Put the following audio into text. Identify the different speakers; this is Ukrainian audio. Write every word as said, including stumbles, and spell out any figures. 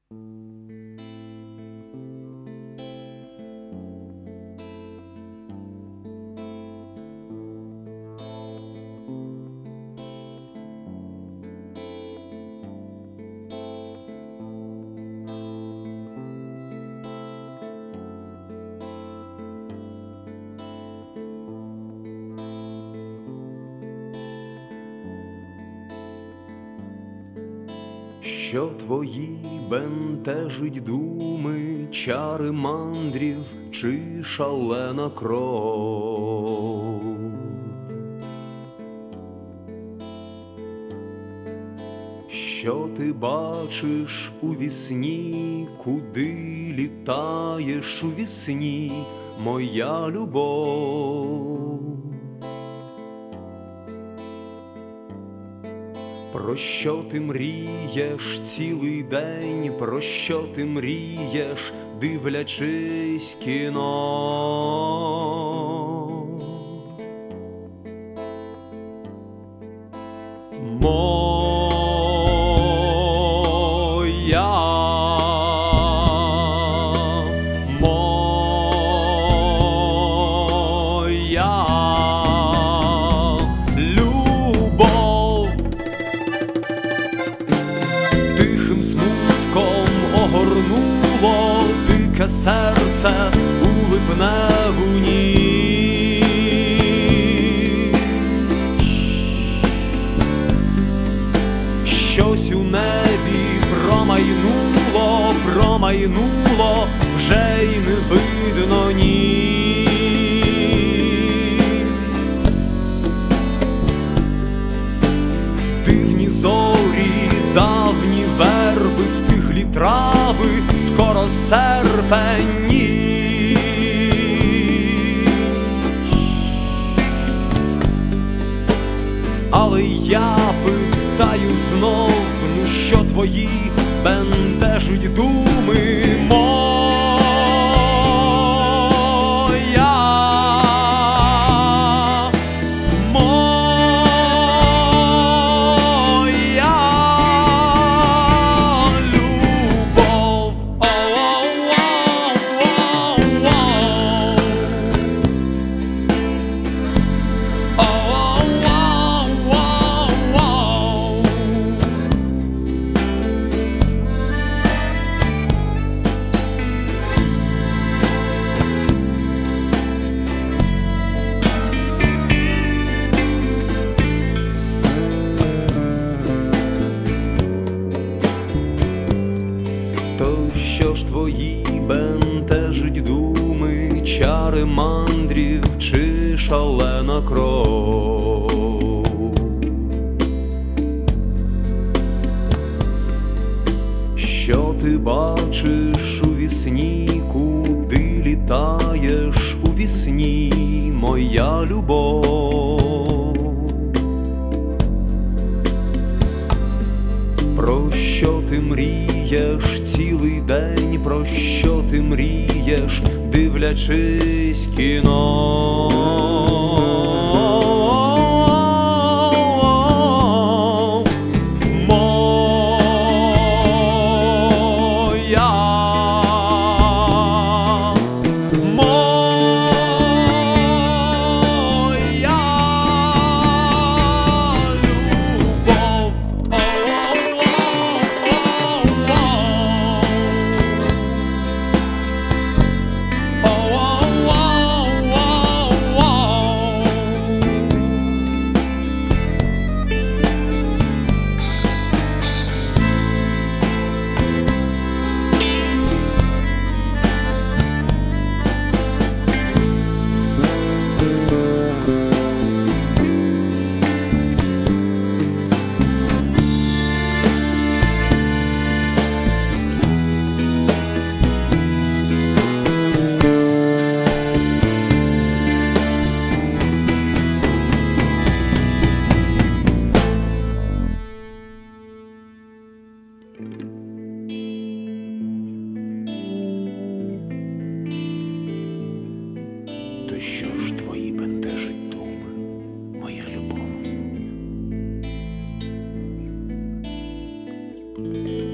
Speaker 1: Що твої бентежить думи, чари мандрів чи шалена кров? Що ти бачиш у вісні, куди літаєш у вісні, моя любов? Про що ти мрієш цілий день, про що ти мрієш, дивлячись кіно? Моя, моя любов. Тихим смутком огорнуло дике серце у липневу ніч. Щось у небі промайнуло, промайнуло, вже й не видно ніч. Дивні зорі, давні верби, стиглі трави, скоро серпень ніч. Але я питаю знов, ну що твої бентежить думи, моя, моя любов. То що ж твої бентежить думи, чари мандрів чи шалена кров? Що ти бачиш у вісні, куди літаєш у вісні, моя любов? Про що ти мрієш цілий день, про що ти мрієш, дивлячись кіно? Моя, моя любов. То що ж твої бентежить думи, моя любов?